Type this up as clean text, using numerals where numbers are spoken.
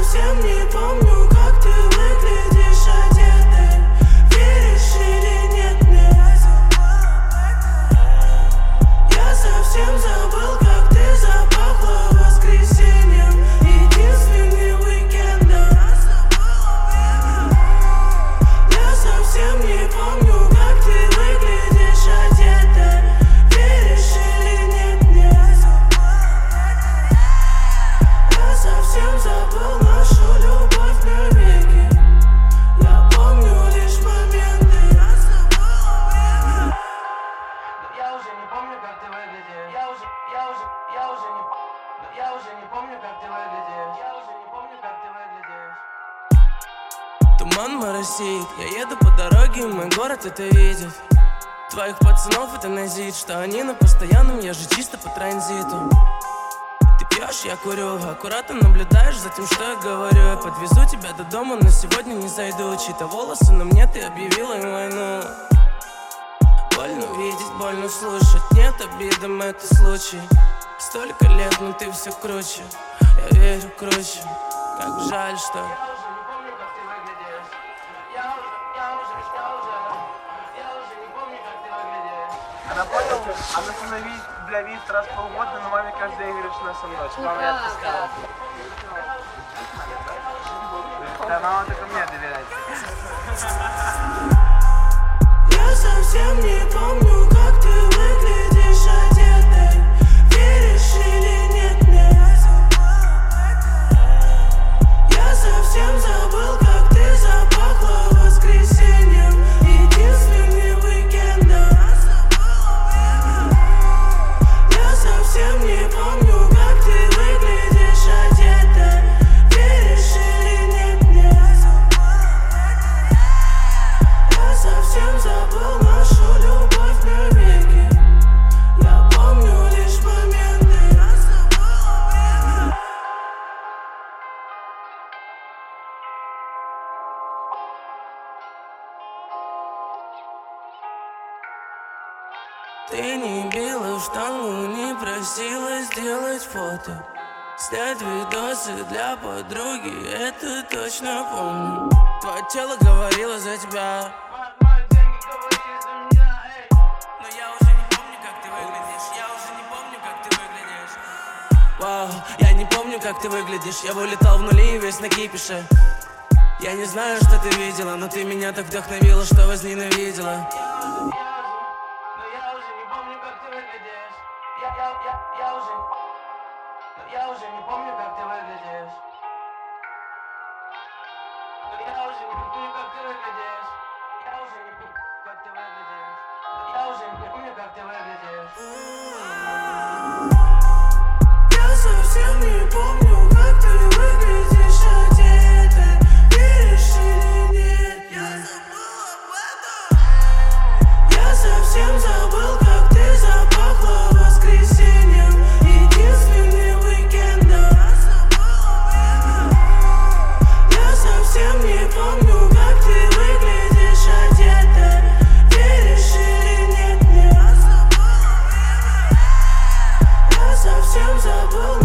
совсем не помню, как ты выглядишь одетой. Веришь или нет мне? Я совсем забыл, как ты запахла воскресеньем, единственным уикендом. Я совсем не помню, как ты выглядишь одетой. Веришь или нет мне? Я совсем забыл нашу любовь навеки. Я помню лишь моменты. Я уже не помню, как ты выглядишь. Я уже не помню, как ты выглядишь. Я уже не помню, как ты выглядишь. Туман моросит, я еду по дороге, мой город это видит. Твоих пацанов это назид, что они на постоянном, я же чисто по транзиту. Ты пьешь, я курю, аккуратно наблюдаешь за тем, что я говорю. Я подвезу тебя до дома, но сегодня не зайду. Чьи-то волосы на мне, ты объявила им войну. Больно видеть, больно слушать, нет обидам, это случай. Столько лет, но ты все круче, я верю круче. Как жаль, что я уже не помню, как ты выглядишь. Я уже не помню, как ты выглядишь. Она поняла, она становись для виз раз в полгода, но маме каждый день говорит, что она со мной. Мама, я отпускала. Да, мама только мне доверяет. Я совсем не помню, как ты выглядишь одетой. Веришь или нет мне? Я совсем забыл, как ты запахла воскресеньем, единственным уикендом. Я совсем не помню, как ты выглядишь одетой. Веришь или нет мне? Я совсем забыл нашу любовь навеки. Я помню лишь моменты. Ты не била в штангу, не просила сделать фото, снять видосы для подруги, это точно помню. Твое тело говорило за тебя, но я уже не помню, как ты выглядишь. Я уже не помню, как ты выглядишь. Вау, я не помню, как ты выглядишь. Я вылетал в нули и весь на кипише. Я не знаю, что ты видела, но ты меня так вдохновила, что возненавидела. Я уже не помню, как ты выглядишь. Я уже не помню, как ты выглядишь. Я уже не помню, как ты выглядишь. Я совсем не помню, как ты выглядишь одетой. Веришь или нет? Я забыл об этом. Я совсем забыл, как ты запахла воскресеньем, единственным уикендом. Я совсем не помню, как ты выглядишь одетой. Веришь или нет мне? Я совсем забыл